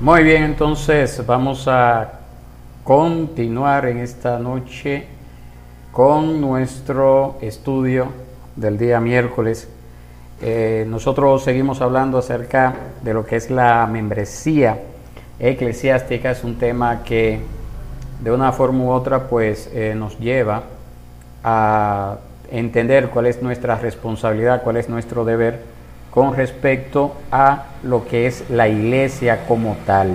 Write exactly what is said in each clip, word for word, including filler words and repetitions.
Muy bien, entonces vamos a continuar en esta noche con nuestro estudio del día miércoles. Eh, nosotros seguimos hablando acerca de lo que es la membresía eclesiástica. Es un tema que de una forma u otra pues eh, nos lleva a entender cuál es nuestra responsabilidad, cuál es nuestro deber con respecto a lo que es la iglesia como tal.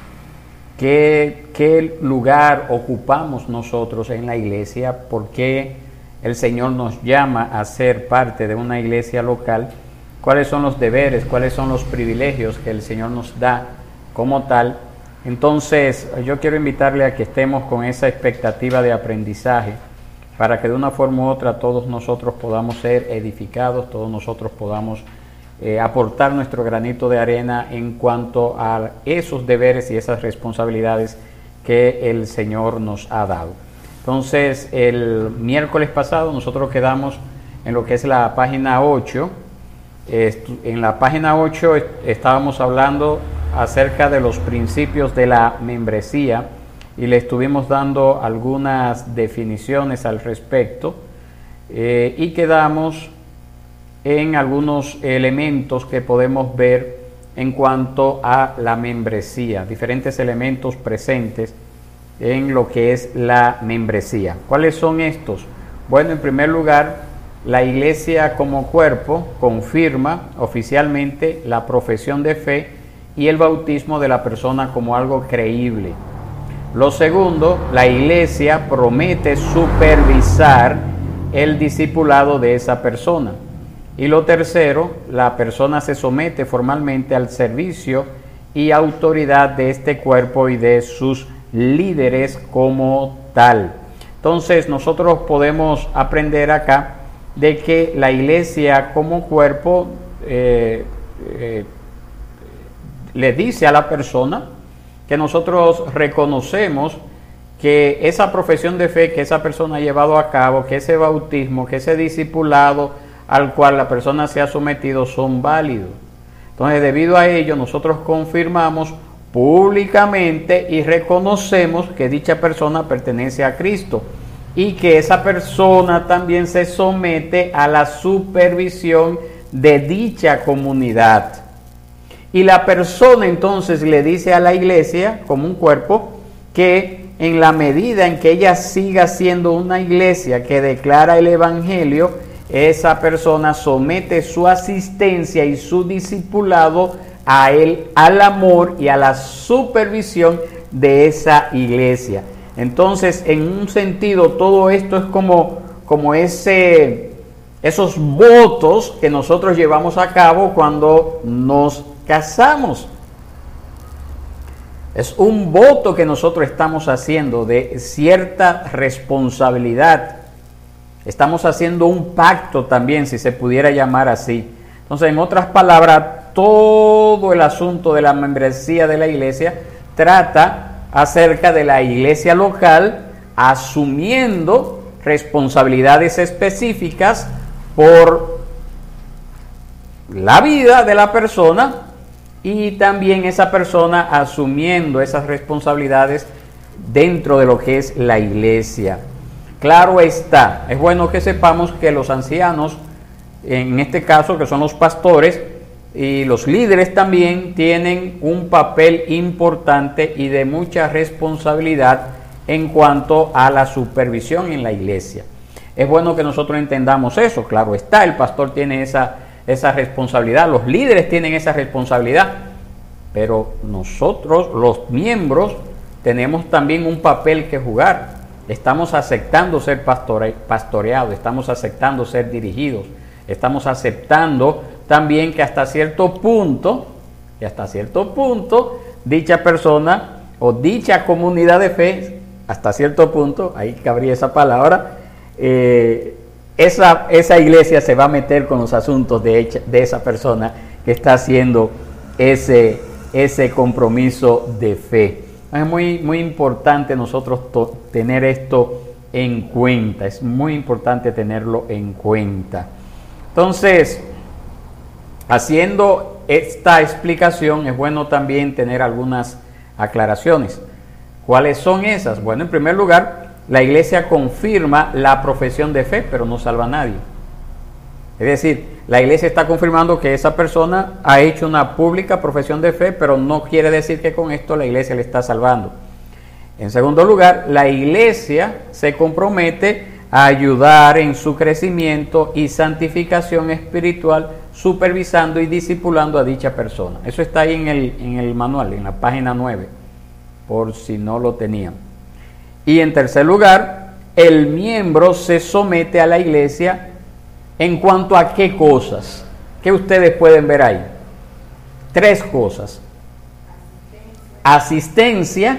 ¿Qué, qué lugar ocupamos nosotros en la iglesia? ¿Por qué el Señor nos llama a ser parte de una iglesia local? ¿Cuáles son los deberes? ¿Cuáles son los privilegios que el Señor nos da como tal? Entonces, yo quiero invitarle a que estemos con esa expectativa de aprendizaje para que de una forma u otra todos nosotros podamos ser edificados, todos nosotros podamos Eh, aportar nuestro granito de arena en cuanto a esos deberes y esas responsabilidades que el Señor nos ha dado. Entonces, el miércoles pasado nosotros quedamos en lo que es la página ocho. Eh, en la página ocho est- estábamos hablando acerca de los principios de la membresía y le estuvimos dando algunas definiciones al respecto eh, y quedamos en algunos elementos que podemos ver en cuanto a la membresía, diferentes elementos presentes en lo que es la membresía. ¿Cuáles son estos? Bueno, en primer lugar, la iglesia como cuerpo confirma oficialmente la profesión de fe y el bautismo de la persona como algo creíble. Lo segundo, la iglesia promete supervisar el discipulado de esa persona. Y lo tercero, la persona se somete formalmente al servicio y autoridad de este cuerpo y de sus líderes como tal. Entonces nosotros podemos aprender acá de que la iglesia como cuerpo eh, eh, le dice a la persona que nosotros reconocemos que esa profesión de fe que esa persona ha llevado a cabo, que ese bautismo, que ese discipulado al cual la persona se ha sometido son válidos. Entonces, debido a ello, nosotros confirmamos públicamente y reconocemos que dicha persona pertenece a Cristo y que esa persona también se somete a la supervisión de dicha comunidad. Y la persona entonces le dice a la iglesia como un cuerpo que en la medida en que ella siga siendo una iglesia que declara el evangelio, esa persona somete su asistencia y su discipulado a él, al amor y a la supervisión de esa iglesia. Entonces, en un sentido, todo esto es como, como ese, esos votos que nosotros llevamos a cabo cuando nos casamos. Es un voto que nosotros estamos haciendo de cierta responsabilidad. Estamos haciendo un pacto también, si se pudiera llamar así. Entonces, en otras palabras, todo el asunto de la membresía de la iglesia trata acerca de la iglesia local asumiendo responsabilidades específicas por la vida de la persona y también esa persona asumiendo esas responsabilidades dentro de lo que es la iglesia. Claro está, es bueno que sepamos que los ancianos, en este caso que son los pastores y los líderes también, tienen un papel importante y de mucha responsabilidad en cuanto a la supervisión en la iglesia. Es bueno que nosotros entendamos eso, claro está, el pastor tiene esa, esa responsabilidad, los líderes tienen esa responsabilidad, pero nosotros, los miembros, tenemos también un papel que jugar. Estamos aceptando ser pastore, pastoreados, estamos aceptando ser dirigidos, estamos aceptando también que hasta cierto punto, que hasta cierto punto, dicha persona o dicha comunidad de fe, hasta cierto punto, ahí cabría esa palabra, eh, esa, esa iglesia se va a meter con los asuntos de, hecha, de esa persona que está haciendo ese, ese compromiso de fe. Es muy, muy importante nosotros to- tener esto en cuenta, es muy importante tenerlo en cuenta. Entonces, haciendo esta explicación, es bueno también tener algunas aclaraciones. ¿Cuáles son esas? Bueno, en primer lugar, la iglesia confirma la profesión de fe, pero no salva a nadie. Es decir, la iglesia está confirmando que esa persona ha hecho una pública profesión de fe, pero no quiere decir que con esto la iglesia le está salvando. En segundo lugar, la iglesia se compromete a ayudar en su crecimiento y santificación espiritual, supervisando y discipulando a dicha persona. Eso está ahí en el, en el manual, en la página nueve, por si no lo tenían. Y en tercer lugar, el miembro se somete a la iglesia en cuanto a qué cosas. ¿Qué ustedes pueden ver ahí? Tres cosas: asistencia,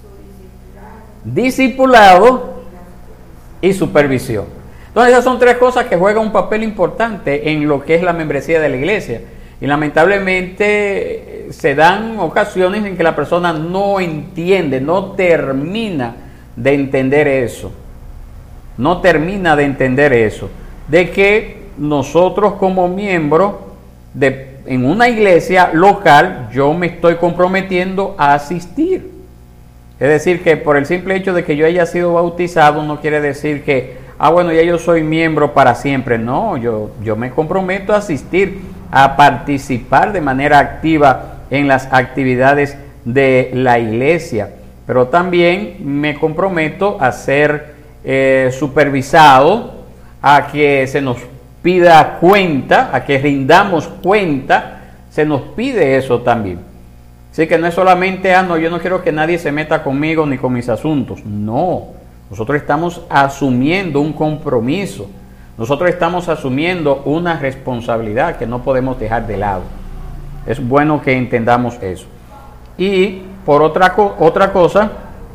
discipulado y supervisión. Entonces esas son tres cosas que juegan un papel importante en lo que es la membresía de la iglesia. Y lamentablemente se dan ocasiones en que la persona no entiende, no termina de entender eso. No termina de entender eso. De que nosotros como miembros de, en una iglesia local, yo me estoy comprometiendo a asistir. Es decir, que por el simple hecho de que yo haya sido bautizado no quiere decir que, ah, bueno, ya yo soy miembro para siempre. No, yo, yo me comprometo a asistir, a participar de manera activa en las actividades de la iglesia. Pero también me comprometo a ser eh, supervisado, a que se nos pida cuenta, a que rindamos cuenta, se nos pide eso también. Así que no es solamente, ah, no, yo no quiero que nadie se meta conmigo ni con mis asuntos. No, nosotros estamos asumiendo un compromiso, nosotros estamos asumiendo una responsabilidad que no podemos dejar de lado. Es bueno que entendamos eso. Y por otra, otra cosa,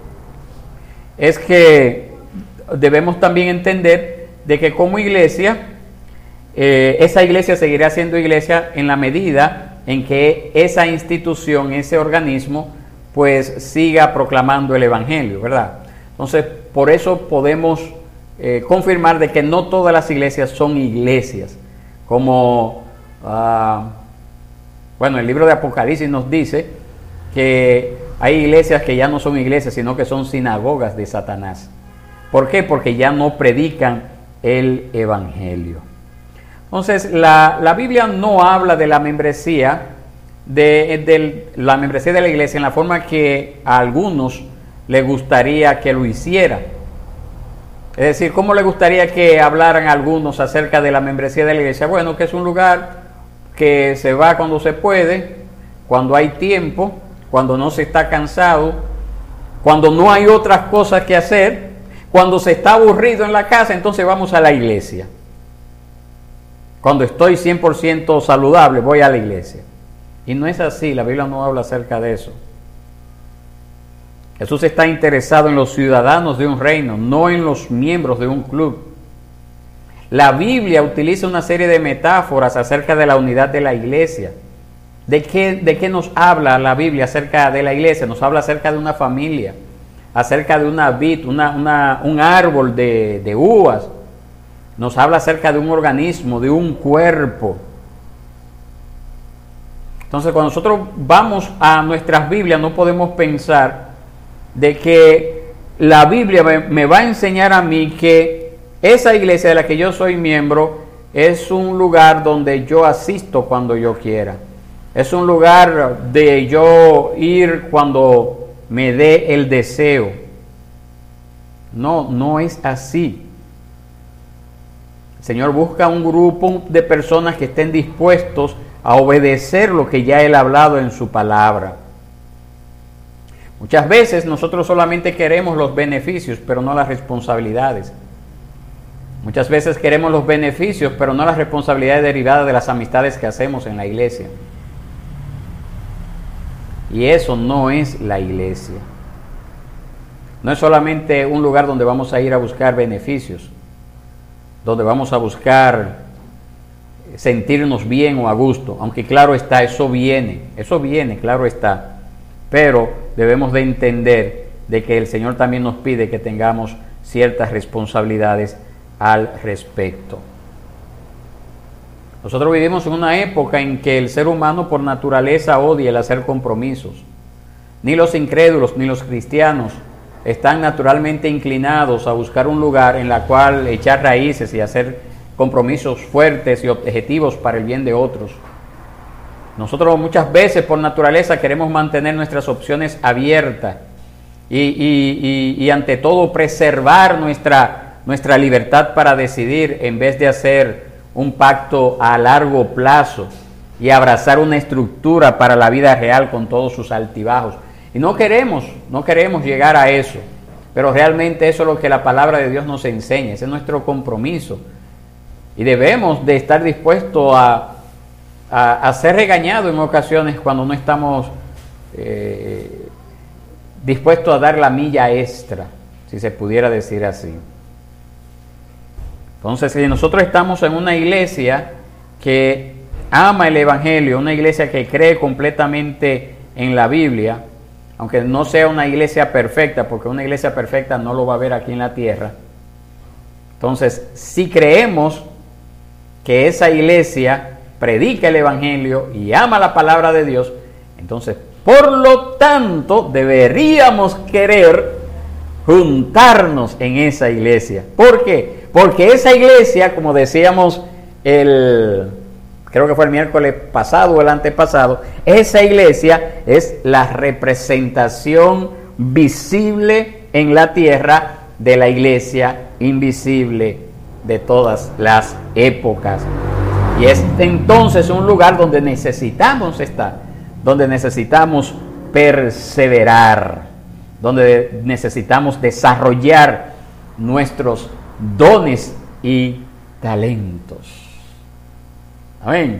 es que debemos también entender de que como iglesia, eh, esa iglesia seguirá siendo iglesia en la medida en que esa institución, ese organismo, pues siga proclamando el evangelio, ¿verdad? Entonces, por eso podemos eh, confirmar de que no todas las iglesias son iglesias, como, uh, bueno, el libro de Apocalipsis nos dice que hay iglesias que ya no son iglesias, sino que son sinagogas de Satanás. ¿Por qué? Porque ya no predican el evangelio. Entonces, la, la Biblia no habla de la membresía de, de la membresía de la iglesia en la forma que a algunos les gustaría que lo hiciera. Es decir, ¿cómo le gustaría que hablaran algunos acerca de la membresía de la iglesia? Bueno, que es un lugar que se va cuando se puede, cuando hay tiempo, cuando no se está cansado, cuando no hay otras cosas que hacer, cuando se está aburrido en la casa, entonces vamos a la iglesia. Cuando estoy cien por ciento saludable, voy a la iglesia. Y no es así, la Biblia no habla acerca de eso. Jesús está interesado en los ciudadanos de un reino, no en los miembros de un club. La Biblia utiliza una serie de metáforas acerca de la unidad de la iglesia. ¿De qué, de qué nos habla la Biblia acerca de la iglesia? Nos habla acerca de una familia, acerca de una vid, una, una, un árbol de, de uvas. Nos habla acerca de un organismo, de un cuerpo. Entonces, cuando nosotros vamos a nuestras Biblias, no podemos pensar de que la Biblia me, me va a enseñar a mí que esa iglesia de la que yo soy miembro es un lugar donde yo asisto cuando yo quiera. Es un lugar de yo ir cuando me dé el deseo. No, no es así. El Señor busca un grupo de personas que estén dispuestos a obedecer lo que ya Él ha hablado en su palabra. Muchas veces nosotros solamente queremos los beneficios, pero no las responsabilidades. Muchas veces queremos los beneficios, pero no las responsabilidades derivadas de las amistades que hacemos en la iglesia. Y eso no es la iglesia. No es solamente un lugar donde vamos a ir a buscar beneficios, donde vamos a buscar sentirnos bien o a gusto, aunque claro está, eso viene, eso viene, claro está, pero debemos de entender de que el Señor también nos pide que tengamos ciertas responsabilidades al respecto. Nosotros vivimos en una época en que el ser humano por naturaleza odia el hacer compromisos. ni los incrédulos, ni los cristianos están naturalmente inclinados a buscar un lugar en la cual echar raíces y hacer compromisos fuertes y objetivos para el bien de otros. Nosotros muchas veces por naturaleza queremos mantener nuestras opciones abiertas y, y, y, y ante todo preservar nuestra, nuestra libertad para decidir en vez de hacer un pacto a largo plazo y abrazar una estructura para la vida real con todos sus altibajos. Y no queremos, no queremos llegar a eso, pero realmente eso es lo que la palabra de Dios nos enseña, ese es nuestro compromiso. Y debemos de estar dispuestos a, a, a ser regañados en ocasiones cuando no estamos eh, dispuestos a dar la milla extra, si se pudiera decir así. Entonces, si nosotros estamos en una iglesia que ama el Evangelio, una iglesia que cree completamente en la Biblia, aunque no sea una iglesia perfecta, porque una iglesia perfecta no lo va a ver aquí en la tierra. Entonces, si creemos que esa iglesia predica el Evangelio y ama la palabra de Dios, entonces, por lo tanto, deberíamos querer juntarnos en esa iglesia. ¿Por qué? Porque esa iglesia, como decíamos el... creo que fue el miércoles pasado o el antepasado, esa iglesia es la representación visible en la tierra de la iglesia invisible de todas las épocas. Y es entonces un lugar donde necesitamos estar, donde necesitamos perseverar, donde necesitamos desarrollar nuestros dones y talentos. Amén.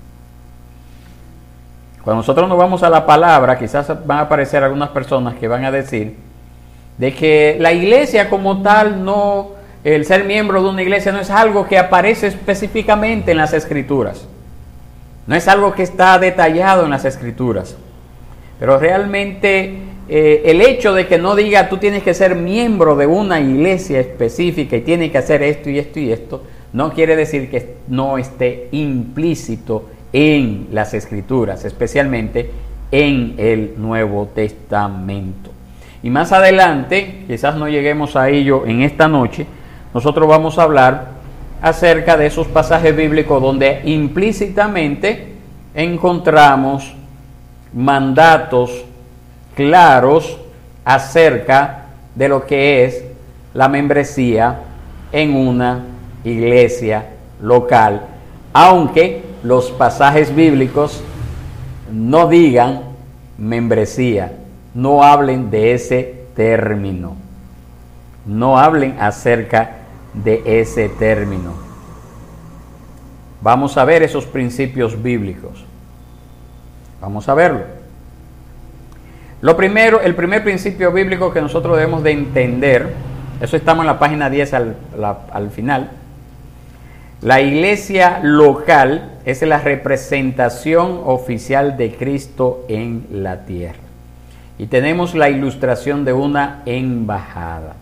Cuando nosotros nos vamos a la palabra, quizás van a aparecer algunas personas que van a decir de que la iglesia como tal, no, el ser miembro de una iglesia no es algo que aparece específicamente en las Escrituras. No es algo que está detallado en las Escrituras. Pero realmente eh, el hecho de que no diga tú tienes que ser miembro de una iglesia específica y tienes que hacer esto y esto y esto, no quiere decir que no esté implícito en las Escrituras, especialmente en el Nuevo Testamento. Y más adelante, quizás no lleguemos a ello en esta noche, nosotros vamos a hablar acerca de esos pasajes bíblicos donde implícitamente encontramos mandatos claros acerca de lo que es la membresía en una iglesia local, aunque los pasajes bíblicos no digan membresía, no hablen de ese término, no hablen acerca de ese término. Vamos a ver esos principios bíblicos, vamos a verlo. Lo primero, el primer principio bíblico que nosotros debemos de entender, eso estamos en la página diez al, la, al final. La iglesia local es la representación oficial de Cristo en la tierra. Y tenemos la ilustración de una embajada.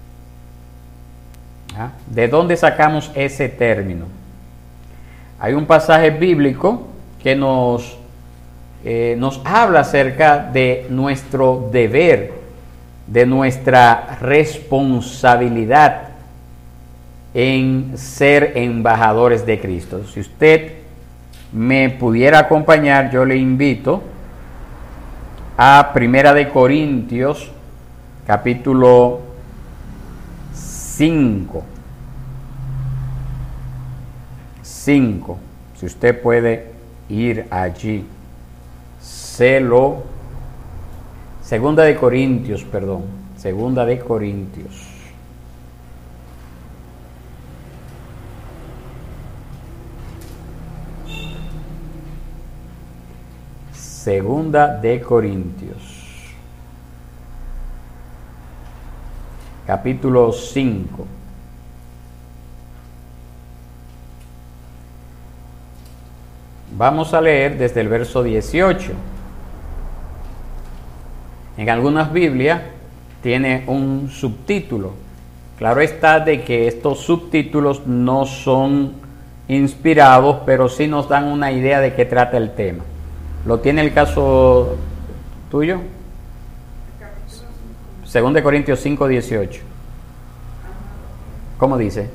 ¿Ah? ¿De dónde sacamos ese término? Hay un pasaje bíblico que nos, eh, nos habla acerca de nuestro deber, de nuestra responsabilidad en ser embajadores de Cristo. Si usted me pudiera acompañar, yo le invito a Primera de Corintios, capítulo cinco. cinco. Si usted puede ir allí. Celo. Segunda de Corintios, perdón. Segunda de Corintios. Segunda de Corintios, capítulo cinco. Vamos a leer desde el verso dieciocho. En algunas Biblias tiene un subtítulo. Claro está de que estos subtítulos no son inspirados, pero sí nos dan una idea de qué trata el tema. ¿Lo tiene el caso tuyo? Segunda de Corintios cinco, dieciocho. ¿Cómo dice?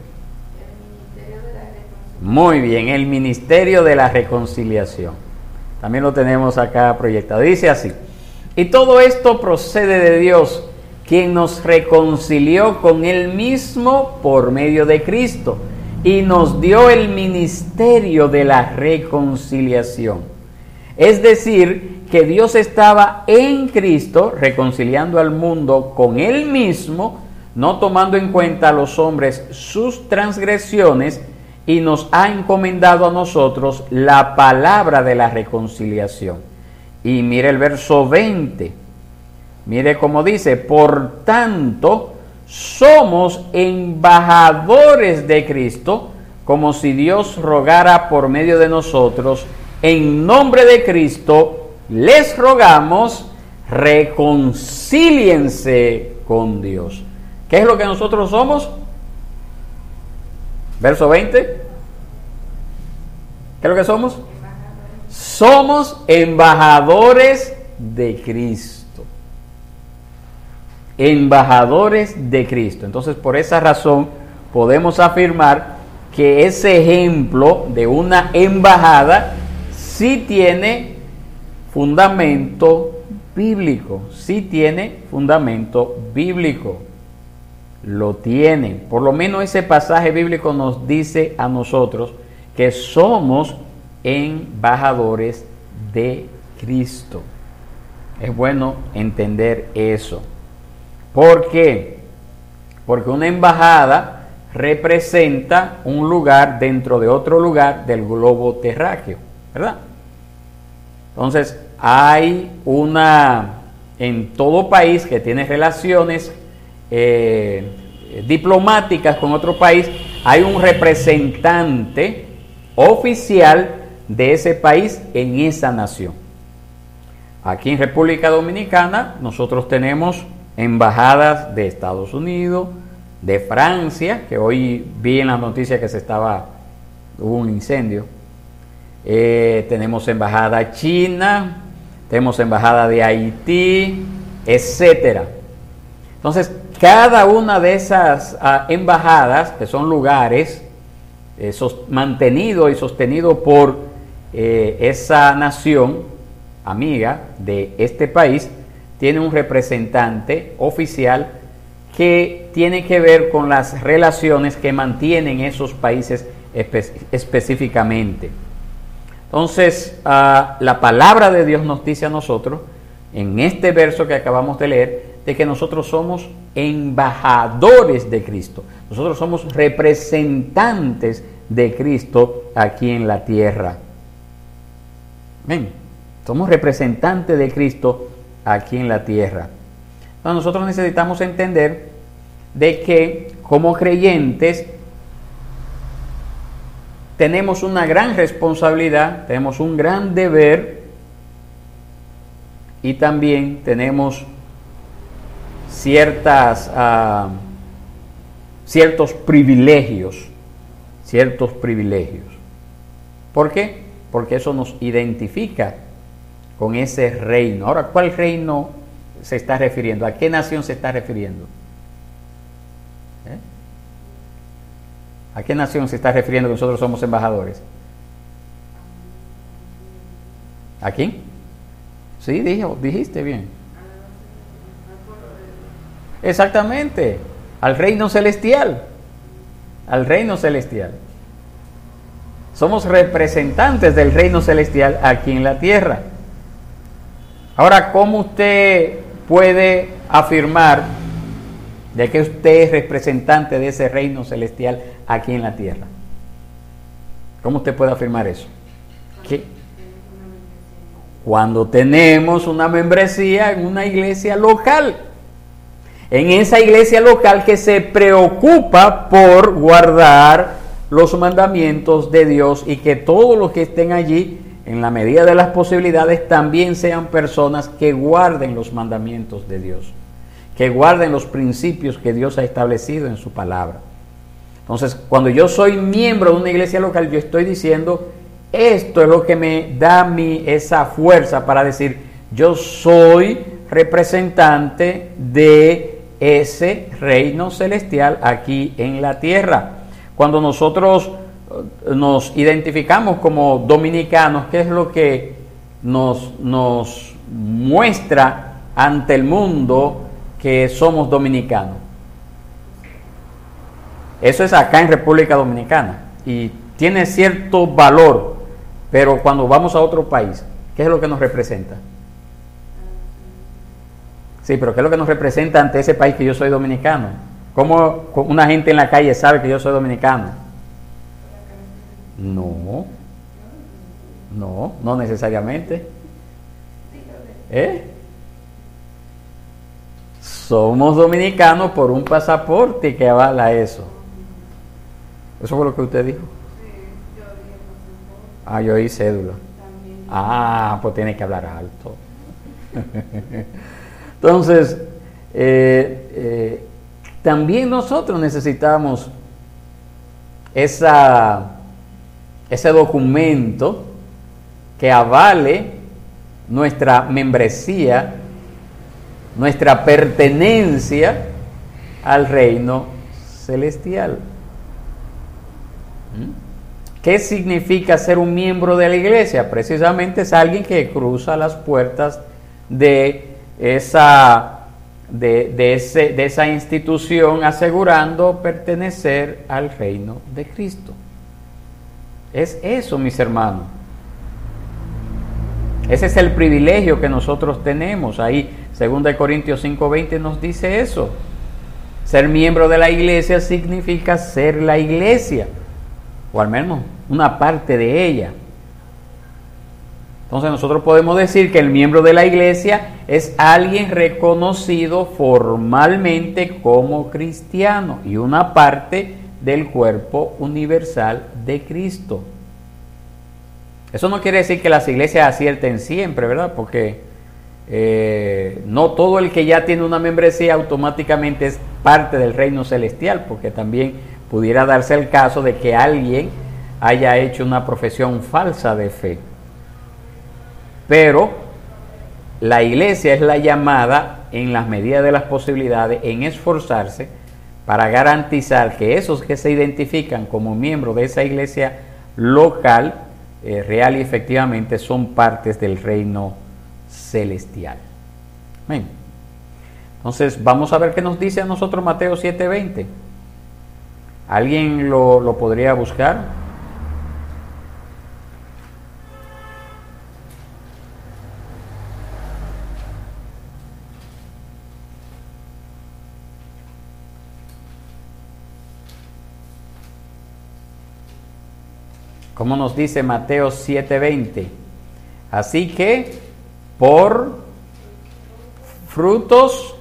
Muy bien, el ministerio de la reconciliación. También lo tenemos acá proyectado. Dice así: y todo esto procede de Dios, quien nos reconcilió con Él mismo por medio de Cristo, y nos dio el ministerio de la reconciliación. Es decir, que Dios estaba en Cristo reconciliando al mundo con Él mismo, no tomando en cuenta a los hombres sus transgresiones, y nos ha encomendado a nosotros la palabra de la reconciliación. Y mire el verso veinte. Mire cómo dice: por tanto, somos embajadores de Cristo, como si Dios rogara por medio de nosotros. En nombre de Cristo, les rogamos, reconcíliense con Dios. ¿Qué es lo que nosotros somos? Verso veinte. ¿Qué es lo que somos? Somos embajadores de Cristo. Embajadores de Cristo. Entonces, por esa razón, podemos afirmar que ese ejemplo de una embajada sí tiene fundamento bíblico. Sí tiene fundamento bíblico. Lo tiene. Por lo menos ese pasaje bíblico nos dice a nosotros que somos embajadores de Cristo. Es bueno entender eso. ¿Por qué? Porque una embajada representa un lugar dentro de otro lugar del globo terráqueo, ¿verdad? Entonces, hay una, en todo país que tiene relaciones eh, diplomáticas con otro país, hay un representante oficial de ese país en esa nación. Aquí en República Dominicana nosotros tenemos embajadas de Estados Unidos, de Francia, que hoy vi en las noticias que se estaba, hubo un incendio. Eh, tenemos embajada china, tenemos embajada de Haití, etcétera. Entonces, cada una de esas uh, embajadas, que son lugares eh, sos, mantenidos y sostenidos por eh, esa nación amiga de este país, tiene un representante oficial que tiene que ver con las relaciones que mantienen esos países espe- específicamente. Entonces, uh, la palabra de Dios nos dice a nosotros, en este verso que acabamos de leer, de que nosotros somos embajadores de Cristo. Nosotros somos representantes de Cristo aquí en la tierra. Ven, somos representantes de Cristo aquí en la tierra. Entonces, nosotros necesitamos entender de que como creyentes tenemos una gran responsabilidad, tenemos un gran deber y también tenemos ciertas uh, ciertos privilegios, ciertos privilegios. ¿Por qué? Porque eso nos identifica con ese reino. Ahora, ¿cuál reino se está refiriendo? ¿A qué nación se está refiriendo? ¿Eh? ¿A qué nación se está refiriendo que nosotros somos embajadores? ¿A quién? Sí, dijo, dijiste bien. Exactamente, al reino celestial. Al reino celestial. Somos representantes del reino celestial aquí en la tierra. Ahora, ¿cómo usted puede afirmar de que usted es representante de ese reino celestial aquí en la tierra? ¿Cómo usted puede afirmar eso? ¿Qué? Cuando tenemos una membresía en una iglesia local. En esa iglesia local que se preocupa por guardar los mandamientos de Dios y que todos los que estén allí, en la medida de las posibilidades, también sean personas que guarden los mandamientos de Dios, que guarden los principios que Dios ha establecido en su palabra. Entonces, cuando yo soy miembro de una iglesia local, yo estoy diciendo, esto es lo que me da a mí esa fuerza para decir, yo soy representante de ese reino celestial aquí en la tierra. Cuando nosotros nos identificamos como dominicanos, ¿qué es lo que nos, nos muestra ante el mundo que somos dominicanos? Eso es acá en República Dominicana y tiene cierto valor, pero cuando vamos a otro país, ¿qué es lo que nos representa? Sí, pero ¿qué es lo que nos representa ante ese país que yo soy dominicano? ¿Cómo una gente en la calle sabe que yo soy dominicano? No, no, no necesariamente. ¿Eh? Somos dominicanos por un pasaporte que avala eso. ¿Eso fue lo que usted dijo? Ah, yo oí cédula. Ah, pues tiene que hablar alto. Entonces, eh, eh, también nosotros necesitamos esa, ese documento que avale nuestra membresía, nuestra pertenencia al reino celestial. ¿Qué significa ser un miembro de la iglesia? Precisamente es alguien que cruza las puertas de esa, de, de, ese, de esa institución asegurando pertenecer al reino de Cristo. Es eso, mis hermanos. Ese es el privilegio que nosotros tenemos. Ahí, segunda de Corintios cinco veinte nos dice eso. Ser miembro de la iglesia significa ser la iglesia, o al menos una parte de ella. Entonces nosotros podemos decir que el miembro de la iglesia es alguien reconocido formalmente como cristiano y una parte del cuerpo universal de Cristo. Eso no quiere decir que las iglesias acierten siempre, ¿verdad? Porque eh, no todo el que ya tiene una membresía automáticamente es parte del reino celestial, porque también pudiera darse el caso de que alguien haya hecho una profesión falsa de fe. Pero la iglesia es la llamada, en las medidas de las posibilidades, en esforzarse para garantizar que esos que se identifican como miembros de esa iglesia local, eh, real y efectivamente, son partes del reino celestial. Amén. Entonces vamos a ver qué nos dice a nosotros Mateo siete veinte. ¿Alguien lo, lo podría buscar? Como nos dice Mateo siete veinte. Así que por frutos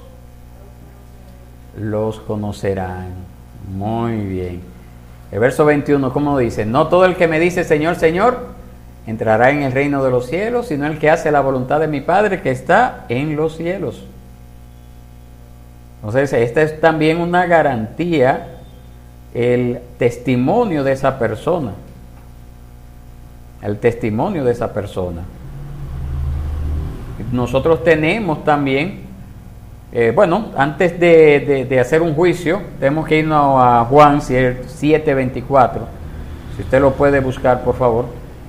los conocerán. Muy bien. El verso veintiuno, ¿cómo dice? No todo el que me dice Señor, Señor, entrará en el reino de los cielos, sino el que hace la voluntad de mi Padre que está en los cielos. Entonces, esta es también una garantía, el testimonio de esa persona. El testimonio de esa persona. Nosotros tenemos también, eh, bueno, antes de, de, de hacer un juicio, tenemos que irnos a Juan siete veinticuatro. Si usted lo puede buscar, por favor.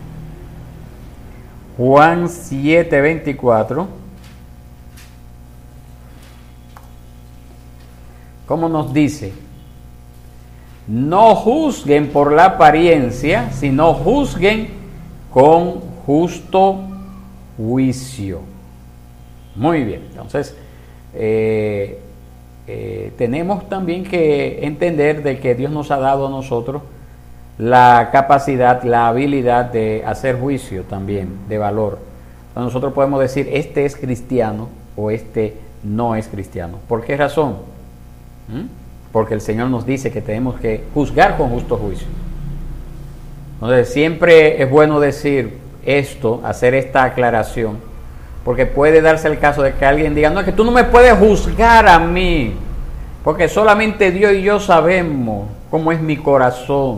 Juan siete veinticuatro. ¿Cómo nos dice? No juzguen por la apariencia, sino juzguen con justo juicio. Muy bien, entonces eh, eh, tenemos también que entender de que Dios nos ha dado a nosotros la capacidad, la habilidad de hacer juicio también, de valor. Entonces nosotros podemos decir, este es cristiano o este no es cristiano. ¿Por qué razón? ¿Mm? Porque el Señor nos dice que tenemos que juzgar con justo juicio. Entonces siempre es bueno decir esto, hacer esta aclaración, porque puede darse el caso de que alguien diga, no, es que tú no me puedes juzgar a mí, porque solamente Dios y yo sabemos cómo es mi corazón,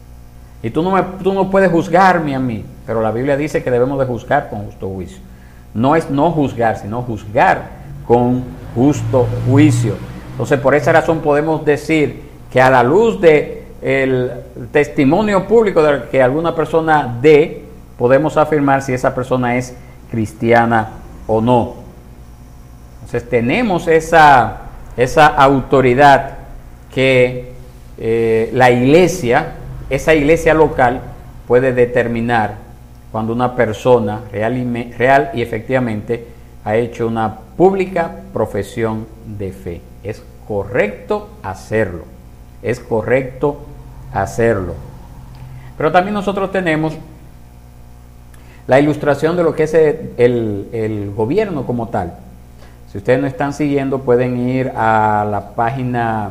y tú no, me, tú no puedes juzgarme a mí, pero la Biblia dice que debemos de juzgar con justo juicio. No es no juzgar, sino juzgar con justo juicio. Entonces, por esa razón podemos decir que a la luz de el testimonio público de que alguna persona dé, podemos afirmar si esa persona es cristiana o no. Entonces tenemos esa, esa autoridad que eh, la iglesia, esa iglesia local, puede determinar cuando una persona real y, real y efectivamente ha hecho una pública profesión de fe. Es correcto hacerlo, es correcto hacerlo. Pero también nosotros tenemos la ilustración de lo que es el, el, el gobierno como tal. Si ustedes no están siguiendo, pueden ir a la página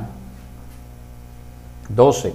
doce.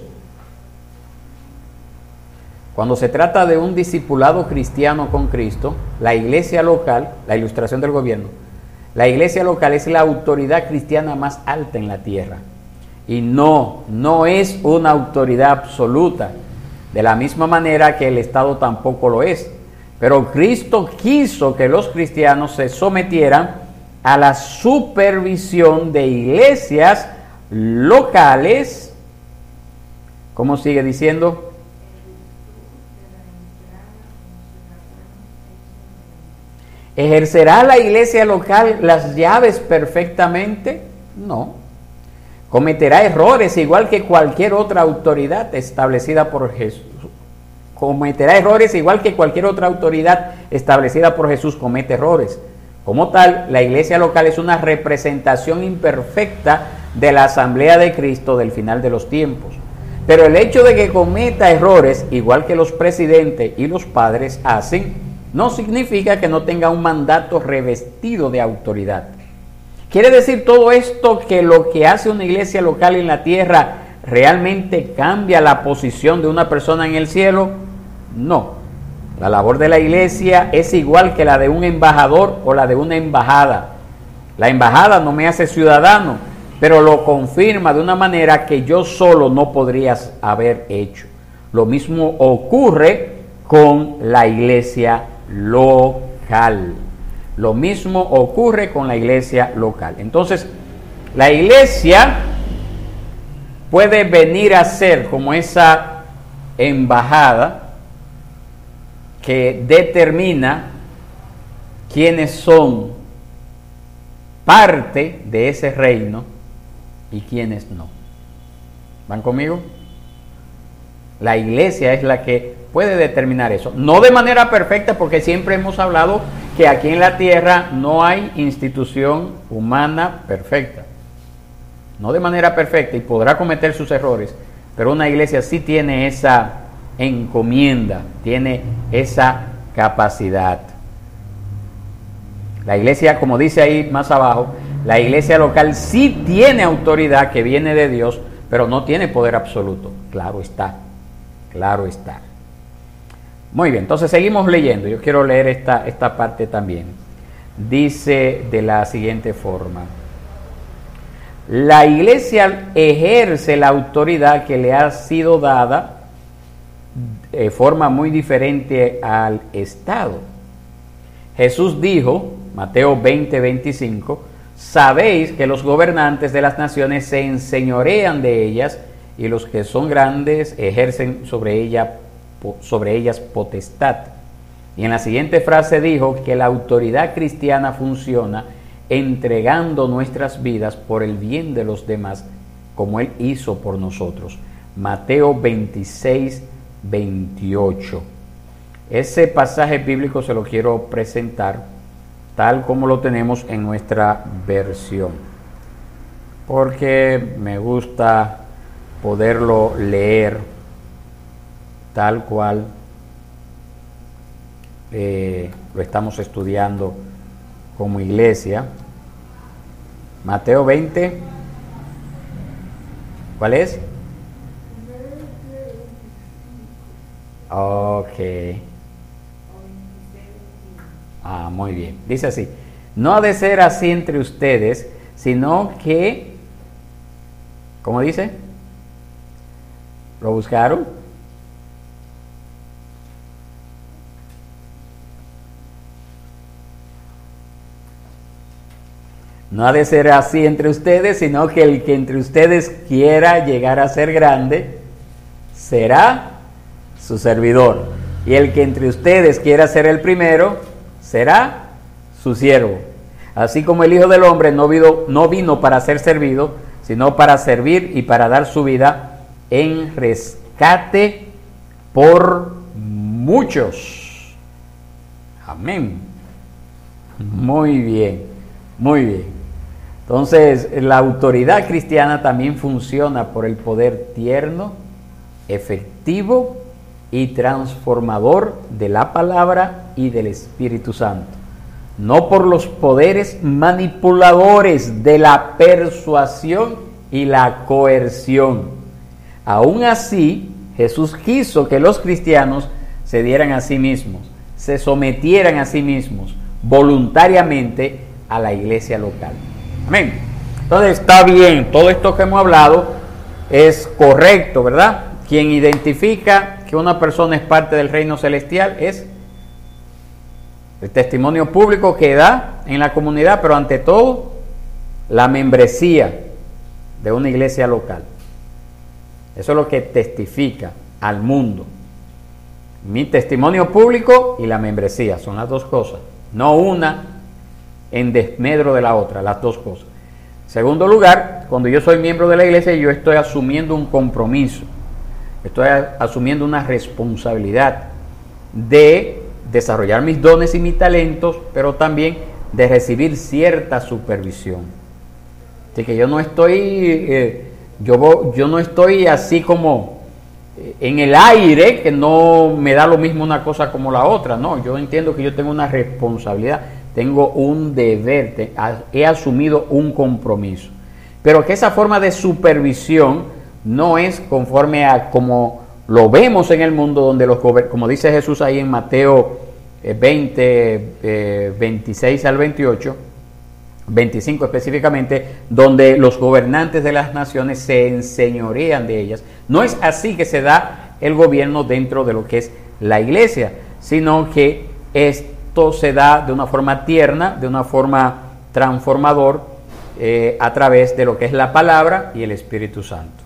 Cuando se trata de un discipulado cristiano con Cristo, la iglesia local, la ilustración del gobierno, la iglesia local es la autoridad cristiana más alta en la tierra. Y no, no es una autoridad absoluta, de la misma manera que el Estado tampoco lo es. Pero Cristo quiso que los cristianos se sometieran a la supervisión de iglesias locales. ¿Cómo sigue diciendo? ¿Ejercerá la iglesia local las llaves perfectamente? No. Cometerá errores igual que cualquier otra autoridad establecida por Jesús. Cometerá errores igual que cualquier otra autoridad establecida por Jesús comete errores. Como tal, la iglesia local es una representación imperfecta de la asamblea de Cristo del final de los tiempos. Pero el hecho de que cometa errores igual que los presidentes y los padres hacen, no significa que no tenga un mandato revestido de autoridad. ¿Quiere decir todo esto que lo que hace una iglesia local en la tierra realmente cambia la posición de una persona en el cielo? No. La labor de la iglesia es igual que la de un embajador o la de una embajada. La embajada no me hace ciudadano, pero lo confirma de una manera que yo solo no podría haber hecho. Lo mismo ocurre con la iglesia local. Lo mismo ocurre con la iglesia local. Entonces, la iglesia puede venir a ser como esa embajada que determina quiénes son parte de ese reino y quiénes no. ¿Van conmigo? La iglesia es la que puede determinar eso. No de manera perfecta, porque siempre hemos hablado que aquí en la tierra no hay institución humana perfecta. No de manera perfecta, y podrá cometer sus errores, pero una iglesia sí tiene esa encomienda, tiene esa capacidad. La iglesia, como dice ahí más abajo, la iglesia local sí tiene autoridad que viene de Dios, pero no tiene poder absoluto. Claro está, claro está. Muy bien, entonces seguimos leyendo. Yo quiero leer esta, esta parte también. Dice de la siguiente forma: la iglesia ejerce la autoridad que le ha sido dada de forma muy diferente al Estado. Jesús dijo, Mateo veinte, veinticinco, sabéis que los gobernantes de las naciones se enseñorean de ellas y los que son grandes ejercen sobre, ella, sobre ellas potestad. Y en la siguiente frase dijo que la autoridad cristiana funciona entregando nuestras vidas por el bien de los demás, como Él hizo por nosotros. Mateo veintiséis, veintiocho. Ese pasaje bíblico se lo quiero presentar tal como lo tenemos en nuestra versión, porque me gusta poderlo leer tal cual eh, lo estamos estudiando como iglesia. Mateo veinte, ¿cuál es? Ok. Ah, muy bien. Dice así: no ha de ser así entre ustedes, sino que, ¿cómo dice? ¿Lo buscaron? ¿ No ha de ser así entre ustedes, sino que el que entre ustedes quiera llegar a ser grande, será su servidor. Y el que entre ustedes quiera ser el primero, será su siervo. Así como el Hijo del Hombre no vino, no vino para ser servido, sino para servir y para dar su vida en rescate por muchos. Amén. Muy bien, muy bien. Entonces, la autoridad cristiana también funciona por el poder tierno, efectivo y transformador de la palabra y del Espíritu Santo. No por los poderes manipuladores de la persuasión y la coerción. Aún así, Jesús quiso que los cristianos se dieran a sí mismos, se sometieran a sí mismos voluntariamente a la iglesia local. Amén. Entonces está bien, todo esto que hemos hablado es correcto, ¿verdad? Quien identifica que una persona es parte del reino celestial es el testimonio público que da en la comunidad, pero ante todo la membresía de una iglesia local. Eso es lo que testifica al mundo. Mi testimonio público y la membresía son las dos cosas, no una en desmedro de la otra, las dos cosas. Segundo lugar, cuando yo soy miembro de la iglesia, yo estoy asumiendo un compromiso, estoy asumiendo una responsabilidad de desarrollar mis dones y mis talentos, pero también de recibir cierta supervisión. Así que yo no estoy, eh, yo, yo no estoy así como en el aire, que no me da lo mismo una cosa como la otra. No, yo entiendo que yo tengo una responsabilidad, tengo un deber, te, he asumido un compromiso. Pero que esa forma de supervisión no es conforme a como lo vemos en el mundo, donde los como dice Jesús ahí en Mateo veinte, eh, veintiséis al veintiocho, veinticinco específicamente, donde los gobernantes de las naciones se enseñorean de ellas. No es así que se da el gobierno dentro de lo que es la iglesia, sino que esto se da de una forma tierna, de una forma transformador, eh, a través de lo que es la palabra y el Espíritu Santo.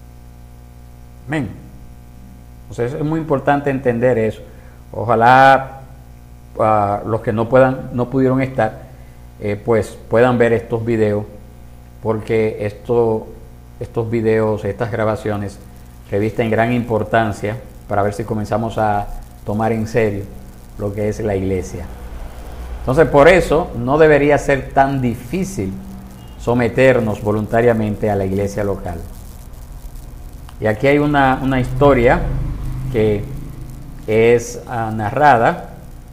Amén. Entonces es muy importante entender eso. Ojalá uh, los que no puedan, no pudieron estar, eh, pues puedan ver estos videos, porque esto, estos videos, estas grabaciones revisten gran importancia para ver si comenzamos a tomar en serio lo que es la iglesia. Entonces, por eso no debería ser tan difícil someternos voluntariamente a la iglesia local. Y aquí hay una, una historia que es uh, narrada.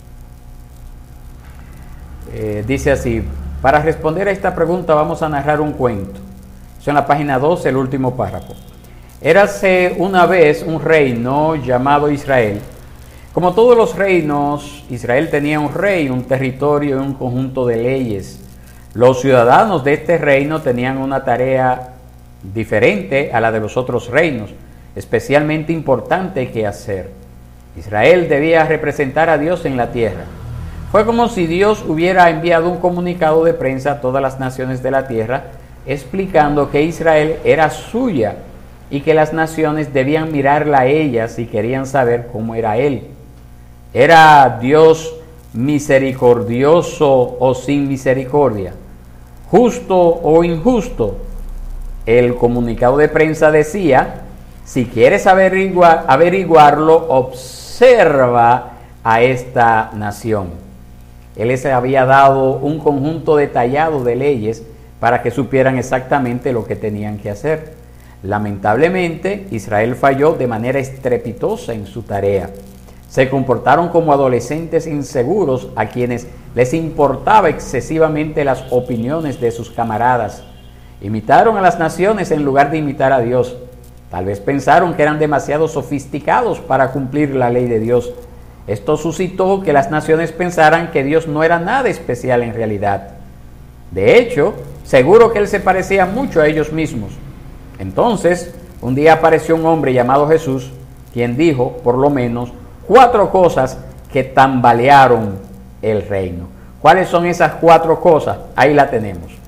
Eh, dice así: para responder a esta pregunta vamos a narrar un cuento. Eso en la página doce, el último párrafo. Érase una vez un reino llamado Israel. Como todos los reinos, Israel tenía un rey, un territorio y un conjunto de leyes. Los ciudadanos de este reino tenían una tarea diferente a la de los otros reinos, especialmente importante que hacer. Israel debía representar a Dios en la tierra. Fue como si Dios hubiera enviado un comunicado de prensa a todas las naciones de la tierra, explicando que Israel era suya y que las naciones debían mirarla a ella si querían saber cómo era Él. ¿Era Dios misericordioso o sin misericordia? ¿Justo o injusto? El comunicado de prensa decía: si quieres averiguar, averiguarlo, observa a esta nación. Él les había dado un conjunto detallado de leyes para que supieran exactamente lo que tenían que hacer. Lamentablemente, Israel falló de manera estrepitosa en su tarea. Se comportaron como adolescentes inseguros a quienes les importaba excesivamente las opiniones de sus camaradas. Imitaron a las naciones en lugar de imitar a Dios. Tal vez pensaron que eran demasiado sofisticados para cumplir la ley de Dios. Esto suscitó que las naciones pensaran que Dios no era nada especial en realidad. De hecho, seguro que Él se parecía mucho a ellos mismos. Entonces, un día apareció un hombre llamado Jesús, quien dijo, por lo menos, cuatro cosas que tambalearon el reino. ¿Cuáles son esas cuatro cosas? Ahí la tenemos.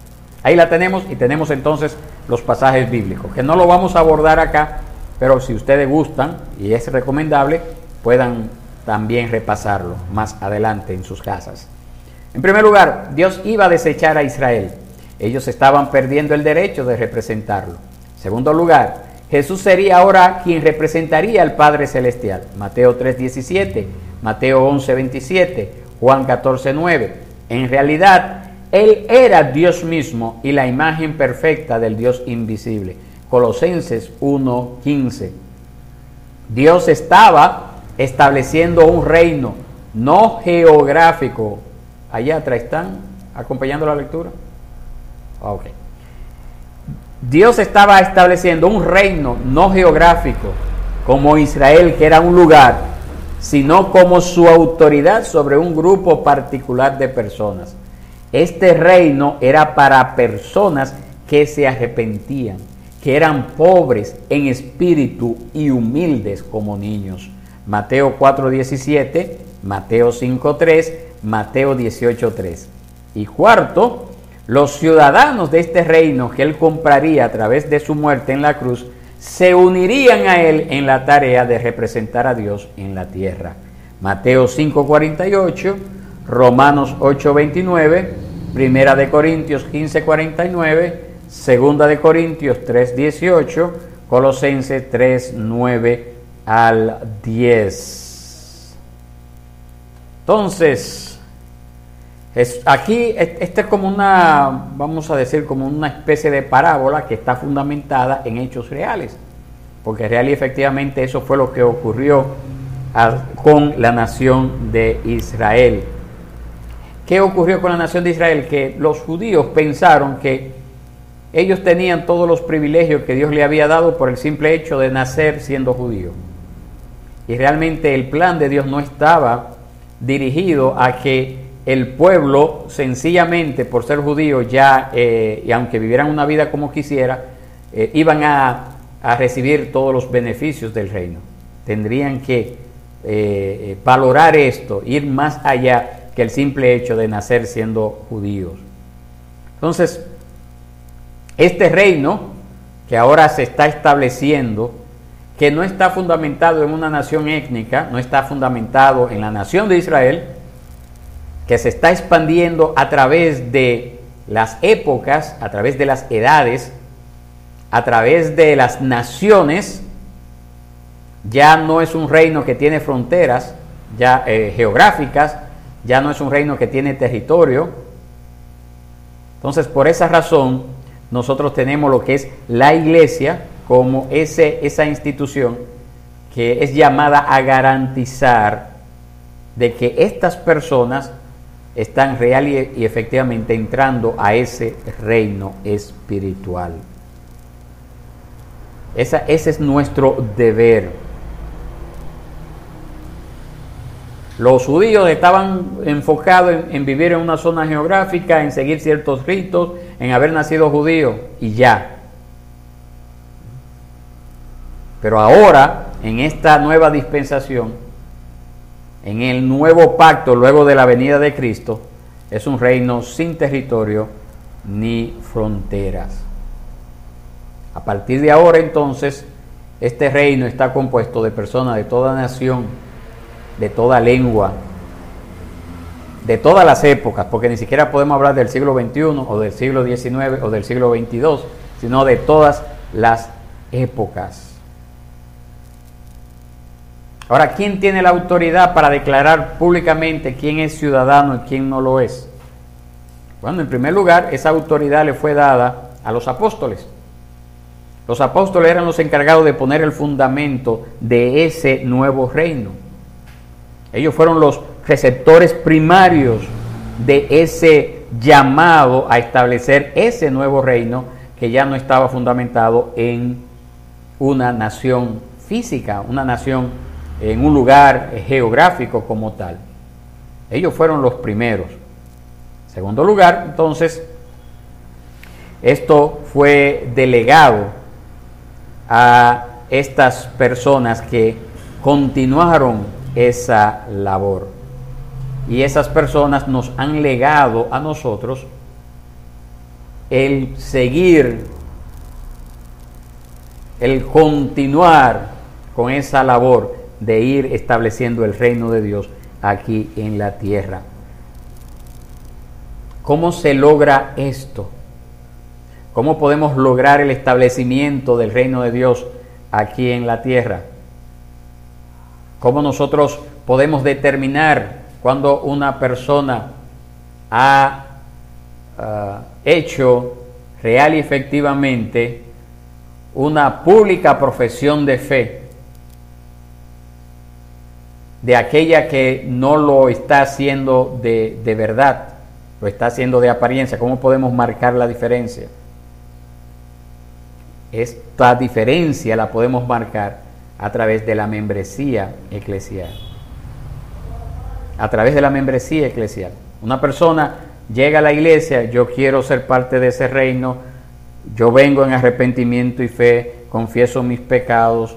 Ahí la tenemos y tenemos entonces los pasajes bíblicos, que no lo vamos a abordar acá, pero si ustedes gustan y es recomendable, puedan también repasarlo más adelante en sus casas. En primer lugar, Dios iba a desechar a Israel. Ellos estaban perdiendo el derecho de representarlo. En segundo lugar, Jesús sería ahora quien representaría al Padre Celestial. Mateo tres diecisiete, Mateo once veintisiete, Juan catorce nueve. En realidad, Él era Dios mismo y la imagen perfecta del Dios invisible. Colosenses uno quince. Dios estaba estableciendo un reino no geográfico. Allá atrás están acompañando la lectura. Ok. Dios estaba estableciendo un reino no geográfico como Israel, que era un lugar, sino como su autoridad sobre un grupo particular de personas. Este reino era para personas que se arrepentían, que eran pobres en espíritu y humildes como niños. Mateo cuatro diecisiete, Mateo cinco tres, Mateo dieciocho tres. Y cuarto, los ciudadanos de este reino que él compraría a través de su muerte en la cruz, se unirían a él en la tarea de representar a Dios en la tierra. Mateo cinco cuarenta y ocho, Romanos ocho veintinueve, Primera de Corintios quince cuarenta y nueve, Segunda de Corintios tres dieciocho, Colosenses tres nueve al diez. Entonces, es, aquí este es como una, vamos a decir, como una especie de parábola que está fundamentada en hechos reales, porque real y efectivamente eso fue lo que ocurrió a, con la nación de Israel. ¿Qué ocurrió con la nación de Israel? Que los judíos pensaron que ellos tenían todos los privilegios que Dios le había dado por el simple hecho de nacer siendo judío. Y realmente el plan de Dios no estaba dirigido a que el pueblo, sencillamente por ser judío, ya, eh, y aunque vivieran una vida como quisiera, eh, iban a, a recibir todos los beneficios del reino. Tendrían que eh, valorar esto, ir más allá que el simple hecho de nacer siendo judíos. Entonces, este reino que ahora se está estableciendo, que no está fundamentado en una nación étnica, no está fundamentado en la nación de Israel, que se está expandiendo a través de las épocas, a través de las edades, a través de las naciones. Ya no es un reino que tiene fronteras ya eh, geográficas, ya no es un reino que tiene territorio. Entonces, por esa razón, nosotros tenemos lo que es la iglesia como ese, esa institución que es llamada a garantizar de que estas personas están real y, y efectivamente entrando a ese reino espiritual. Esa, ese es nuestro deber. Los judíos estaban enfocados en, en vivir en una zona geográfica, en seguir ciertos ritos, en haber nacido judío y ya. Pero ahora, en esta nueva dispensación, en el nuevo pacto luego de la venida de Cristo, es un reino sin territorio ni fronteras. A partir de ahora, entonces, este reino está compuesto de personas de toda nación, de toda lengua, de todas las épocas, porque ni siquiera podemos hablar del siglo veintiuno o del siglo diecinueve o del siglo veintidós, sino de todas las épocas. Ahora, ¿quién tiene la autoridad para declarar públicamente quién es ciudadano y quién no lo es? Bueno, en primer lugar, esa autoridad le fue dada a los apóstoles. Los apóstoles eran los encargados de poner el fundamento de ese nuevo reino. Ellos fueron los receptores primarios de ese llamado a establecer ese nuevo reino que ya no estaba fundamentado en una nación física, una nación en un lugar geográfico como tal. Ellos fueron los primeros. En segundo lugar, entonces, esto fue delegado a estas personas que continuaron esa labor. Y esas personas nos han legado a nosotros el seguir, el continuar con esa labor de ir estableciendo el reino de Dios aquí en la tierra. ¿Cómo se logra esto? ¿Cómo podemos lograr el establecimiento del reino de Dios aquí en la tierra? ¿Cómo nosotros podemos determinar cuando una persona ha uh, hecho real y efectivamente una pública profesión de fe de aquella que no lo está haciendo de, de verdad, lo está haciendo de apariencia? ¿Cómo podemos marcar la diferencia? Esta diferencia la podemos marcar a través de la membresía eclesial. A través de la membresía eclesial. Una persona llega a la iglesia: yo quiero ser parte de ese reino, yo vengo en arrepentimiento y fe, confieso mis pecados,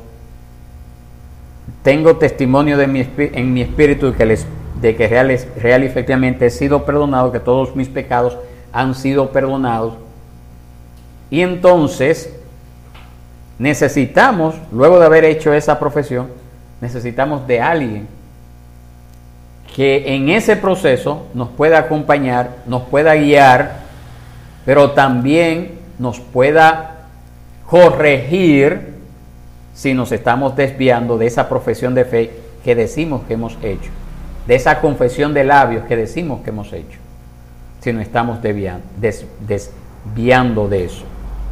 tengo testimonio de mi, en mi espíritu que les, de que real, real y efectivamente he sido perdonado, que todos mis pecados han sido perdonados. Y entonces necesitamos, luego de haber hecho esa profesión, necesitamos de alguien que en ese proceso nos pueda acompañar, nos pueda guiar, pero también nos pueda corregir si nos estamos desviando de esa profesión de fe que decimos que hemos hecho, de esa confesión de labios que decimos que hemos hecho, si nos estamos desviando, des, desviando de eso.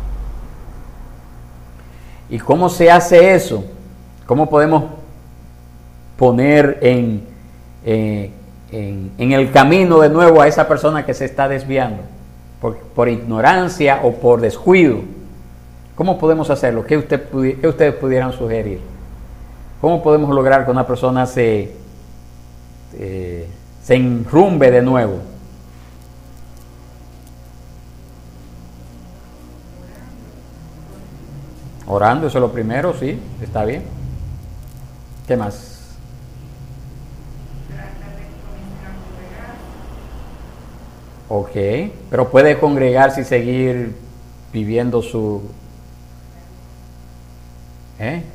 ¿Y cómo se hace eso? ¿Cómo podemos poner en, eh, en, en el camino de nuevo a esa persona que se está desviando por, por ignorancia o por descuido? ¿Cómo podemos hacerlo? ¿Qué, usted, qué ustedes pudieran sugerir? ¿Cómo podemos lograr que una persona se, eh, se enrumbe de nuevo? Orando, eso es lo primero, sí, está bien. ¿Qué más? Ok, pero puede congregarse y seguir viviendo su... ¿Eh?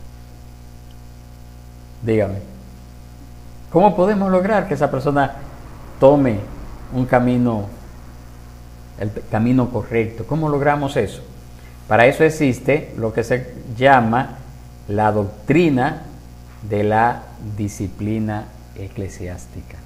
Dígame. ¿Cómo podemos lograr que esa persona tome un camino, el camino correcto? ¿Cómo logramos eso? Para eso existe lo que se llama la doctrina de la disciplina eclesiástica.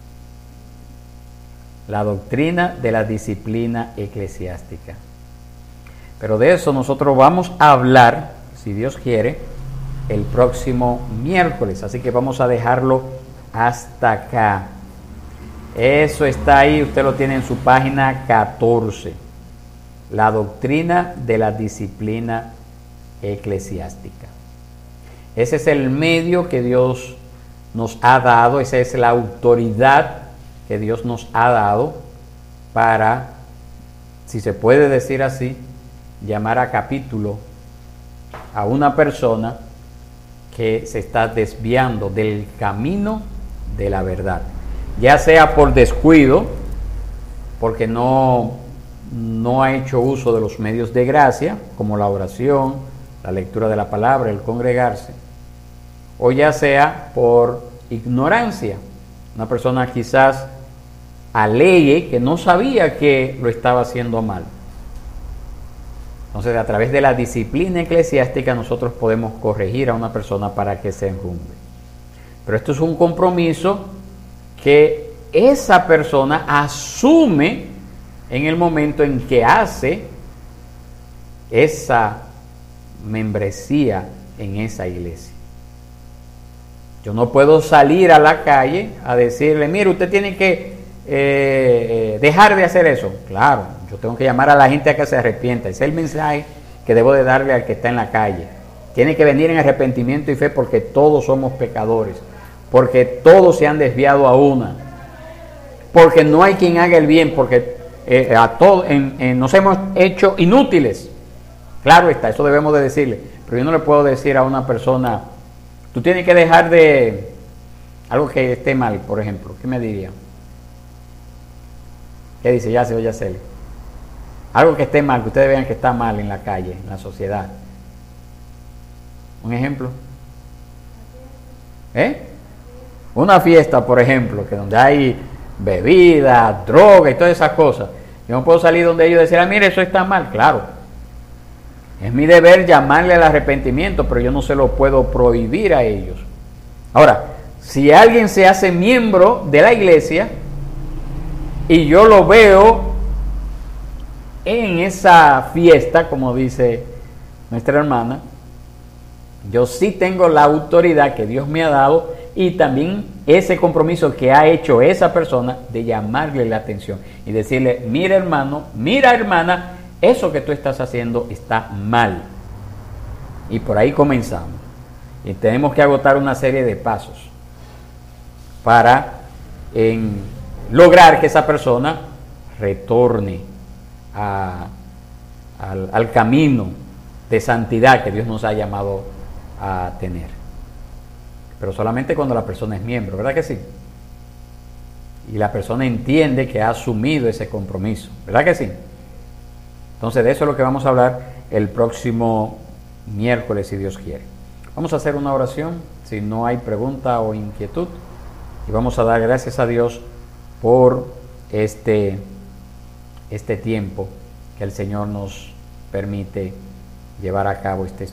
La doctrina de la disciplina eclesiástica. Pero de eso nosotros vamos a hablar, si Dios quiere, el próximo miércoles. Así que vamos a dejarlo hasta acá. Eso está ahí, usted lo tiene en su página catorce. La doctrina de la disciplina eclesiástica. Ese es el medio que Dios nos ha dado, esa es la autoridad que Dios nos ha dado para, si se puede decir así, llamar a capítulo a una persona que se está desviando del camino de la verdad, ya sea por descuido, porque no, no ha hecho uso de los medios de gracia, como la oración, la lectura de la palabra, el congregarse, o ya sea por ignorancia. Una persona quizás alegue que no sabía que lo estaba haciendo mal. Entonces, a través de la disciplina eclesiástica nosotros podemos corregir a una persona para que se enrumbe. Pero esto es un compromiso que esa persona asume en el momento en que hace esa membresía en esa iglesia. Yo no puedo salir a la calle a decirle: mire, usted tiene que eh, dejar de hacer eso. Claro, yo tengo que llamar a la gente a que se arrepienta. Ese es el mensaje que debo de darle al que está en la calle. Tiene que venir en arrepentimiento y fe, porque todos somos pecadores, porque todos se han desviado a una, porque no hay quien haga el bien, porque eh, a todos en, en, nos hemos hecho inútiles. Claro está, eso debemos de decirle. Pero yo no le puedo decir a una persona: tú tienes que dejar de algo que esté mal, por ejemplo. ¿Qué me diría? ¿Qué dice? Ya se oye, Celi. Algo que esté mal, que ustedes vean que está mal en la calle, en la sociedad. Un ejemplo. ¿Eh? Una fiesta, por ejemplo, que donde hay bebida, droga y todas esas cosas. Yo no puedo salir donde ellos decían, ah, mire, eso está mal. Claro, es mi deber llamarle al arrepentimiento, pero yo no se lo puedo prohibir a ellos. Ahora, si alguien se hace miembro de la iglesia y yo lo veo en esa fiesta, como dice nuestra hermana, yo sí tengo la autoridad que Dios me ha dado y también ese compromiso que ha hecho esa persona de llamarle la atención y decirle, mira hermano, mira hermana, eso que tú estás haciendo está mal. Y por ahí comenzamos. Y tenemos que agotar una serie de pasos para en, lograr que esa persona retorne a, al, al camino de santidad que Dios nos ha llamado a tener. Pero solamente cuando la persona es miembro, ¿verdad que sí? Y la persona entiende que ha asumido ese compromiso, ¿verdad que sí? Entonces de eso es lo que vamos a hablar el próximo miércoles, si Dios quiere. Vamos a hacer una oración, si no hay pregunta o inquietud, y vamos a dar gracias a Dios por este, este tiempo que el Señor nos permite llevar a cabo este estudio.